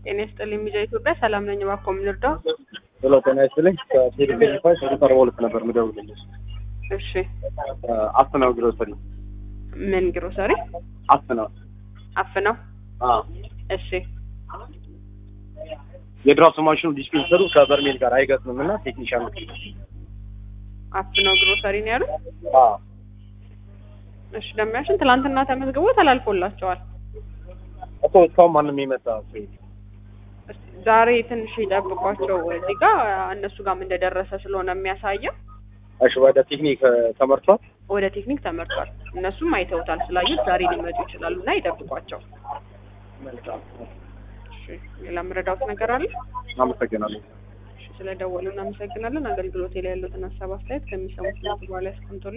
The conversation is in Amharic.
ጤና ይስጥልኝ ሚዲያ ኢትዮጵያ ሰላም ነኝ ባኮ ምንርዳው ሄሎ ጤና ይስጥልኝ ከቴሌቪዥን ሱፐር ወልፍ ነበር ምደውልልሽ እሺ አፍናው ግሮሰሪ ምን ግሮሰሪ አፍናው እሺ የድራፍት ማሽኑ ዲስፔንሰሩ ከበርሜል ጋር አይገጥምምና ቴክኒሻን አፍናው ግሮሰሪ ነው ያለው እሺ ደምያሽን ትላንትና ተመዝግቦ ተላልፎላቸዋል እኮ እስካሁን ማንም የመጣ ዛሬ ትንሽ ይጠብቋቸው እዚህ ጋር እነሱ ጋር እንደደረሰ ስለሆነ የሚያሳየው እሺ ወደ ቴክኒክ ተመርቷል እነሱም አይተውታል ስላዩት ዛሬ ሊመጡ ይችላሉና ይጠብቋቸው መልካም እሺ ሌላ ምረዳውት ነገር አለ አመሰግናለሁ እሺ ስለደወሉና አመሰግናለን አገልግሎት ላይ ያሉትን ሐሳብ አስተያየት ከሚሰሙት በኋላ ያስቀምጡልኝ